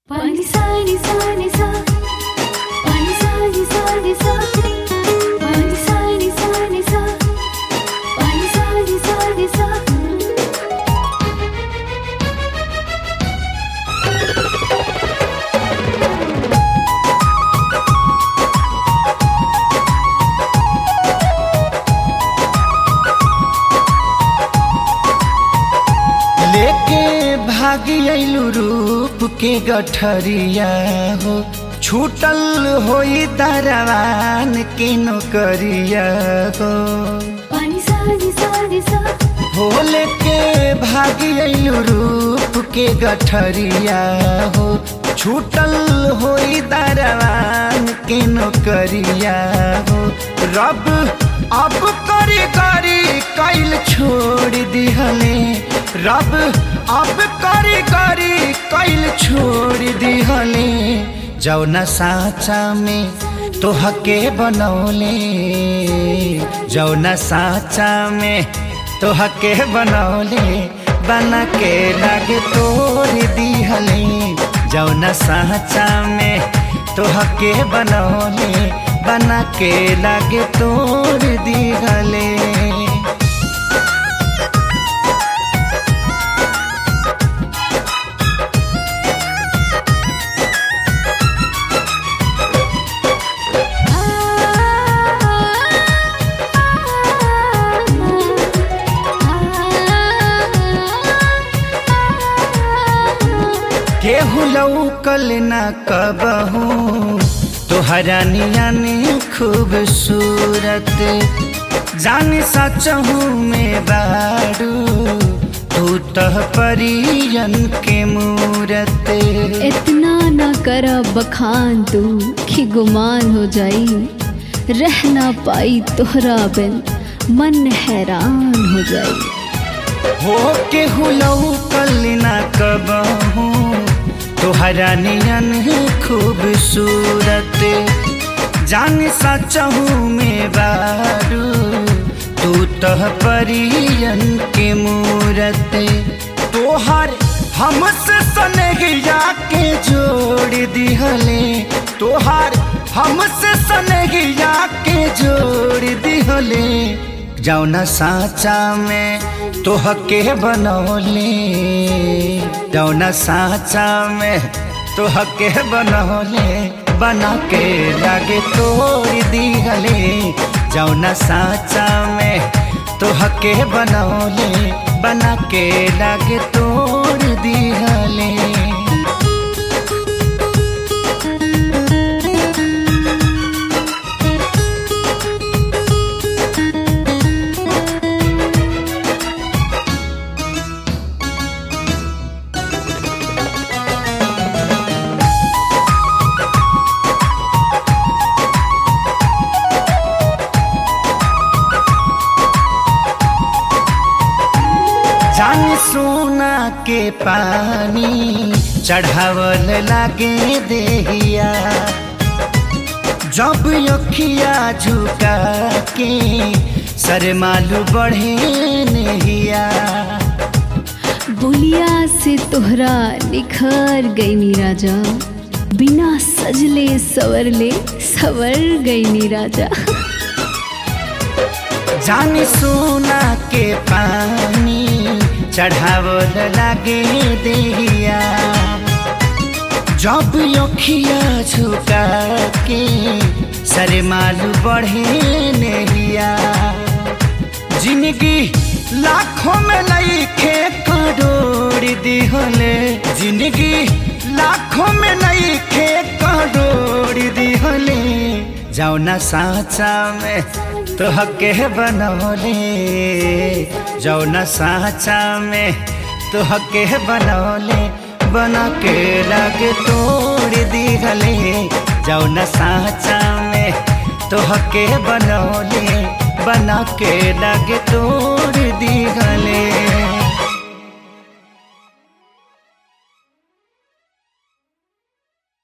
Pani sa ni sa ni sa, pani sa ni sa ni sa, pani sa ni sa ni sa, pani sa ni sa ni sa. लेके भागी अइलू रूप के गठरिया हो, छूटल होई दरवान के नौकरिया हो। Pani sa ni sa ni sa, हो लेके भागी अइलू रूप के गठरिया हो, छूटल होई दरवान के नौकरिया हो। रब अब करी करी कैल छोड़ दिहले, रब अब करी करी कैल छोड़ दिहले। जौना साचा में तोहके बनौले, जौना साचा में तोहके बनौले, बना के लागे तोड़ दिहले। जौना साचा में तोहके बनौले, बना के लागे तोड़ दिहले। केहू लौकल न कबहू तोहरा नियन खूबसूरत, जान सचहू में बारू तू तह परियन के मूरत। इतना न कर बखान तू कि गुमान हो जाई, रह ना पाई तोहरा बिन मन हैरान हो जाई। हो केहू लौकल न कबहू तोहरा नियन खूबसूरत, जान सचहू में बारू तू तह परियन के मूरत। तोहर हमसे सनहिया के जोड़ दिहले, तोहर हमसे सनहिया के जोड़ दिहले। जौना साचा में तोहके बनौले, जौना साचा में तोहके बनौले, बना के लागे तोड़ दिहले। जौना साचा में तोहके बनौले, बना के लागे तोड़ दिहले। जान सोना के पानी चढ़ावल लागे देहिया, जब अखिया झुका के शर्मालू बढ़े नहिया। बोलिया से तोहरा निखर गई नी राजा, बिना सजले सवरले सवर गई नी राजा। जान सोना के पानी चढ़ावल लागे देहिया, जब अखिया झुका के शर्मालू बढ़े नहिया। जिंदगी लाखों में लईखे करोड़ दिहले, जिंदगी लाखों में लईखे करोड़ दिहले। जौना साचा में तोहके बनौले, जौना साचा में तोहके बनौले, बना के लागे तोड़ दिहले। जौना साचा में तोहके बनौले, बना के लागे तोड़ दिहले।